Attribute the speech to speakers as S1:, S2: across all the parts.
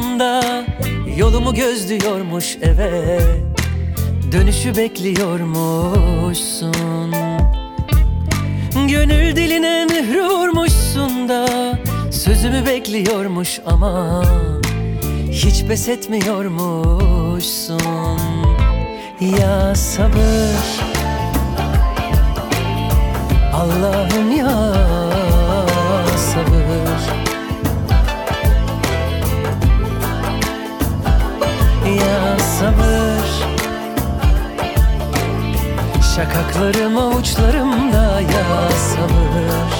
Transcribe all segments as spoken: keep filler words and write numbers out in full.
S1: da yolumu gözlüyormuş eve. Dönüşü bekliyormuşsun. Gönül diline mührü vurmuşsun da sözümü bekliyormuş ama hiç pes etmiyormuşsun. Ya sabır, Allah'ım ya sabır. Ya sabır, şakaklarım avuçlarımda ya sabır.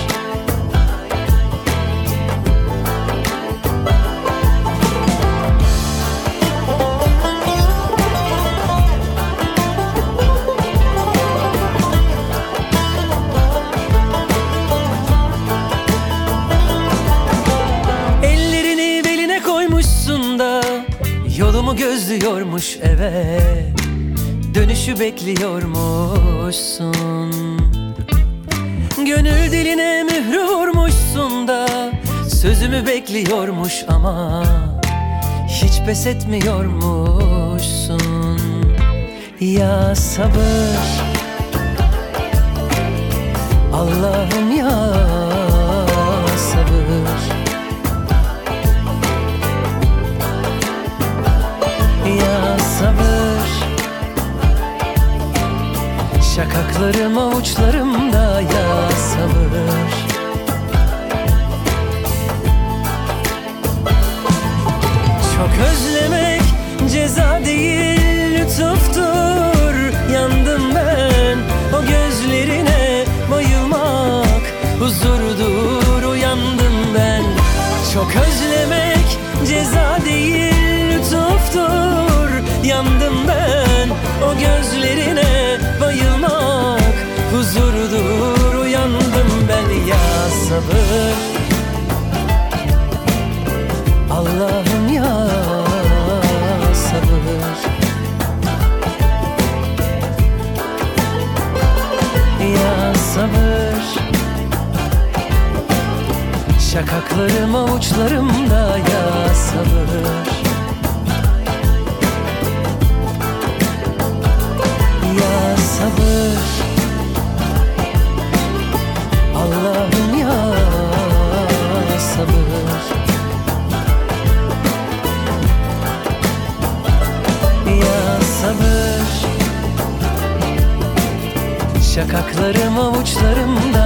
S1: Ellerini beline koymuşsun da yolumu gözlüyormuş eve. Dönüşü bekliyormuşsun. Gönül diline mührü vurmuşsun da sözümü bekliyormuş ama hiç pes etmiyormuşsun. Ya sabır, Allah'ım ya sabır. Ya sabır, şakaklarım avuçlarımda ya sabır. Çok özlemek ceza değil lütuftur. Yandım ben o gözlerine, bayılmak huzurdur. Uyandım ben. Çok özlemek ceza değil lütuftur. Yandım ben o gözlerine, bayılmak huzurdur. Uyandım ben ya sabır, Allah'ım ya sabır. Ya sabır, şakaklarım avuçlarımda ya sabır. Ya sabır, Allah'ım ya sabır. Ya sabır, şakaklarım avuçlarımda